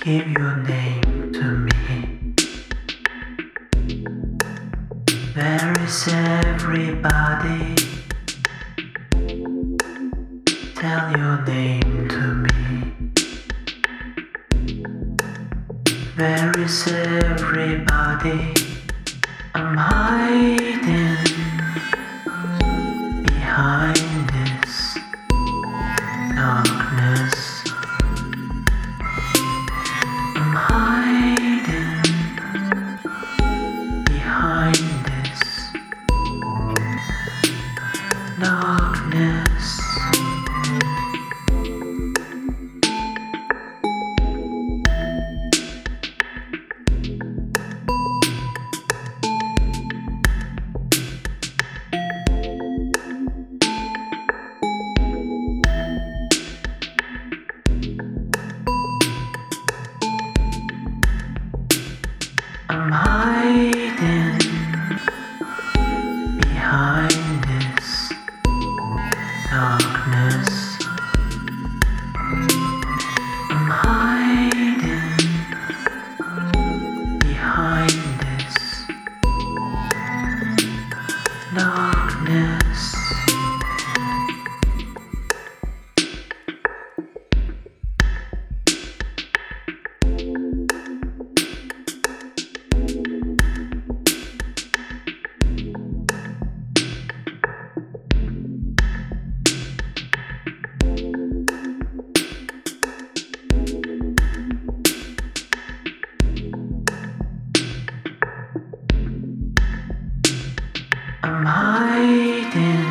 Give your name to me. Where is everybody? Tell your name to me. Where is everybody? I'm hiding behind this darkness. I'm hiding behind this darkness. I'm hiding behind this darkness. I'm hiding behind this darkness. I'm hiding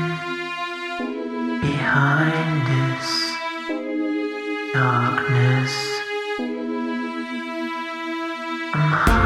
behind this darkness. I'm hiding.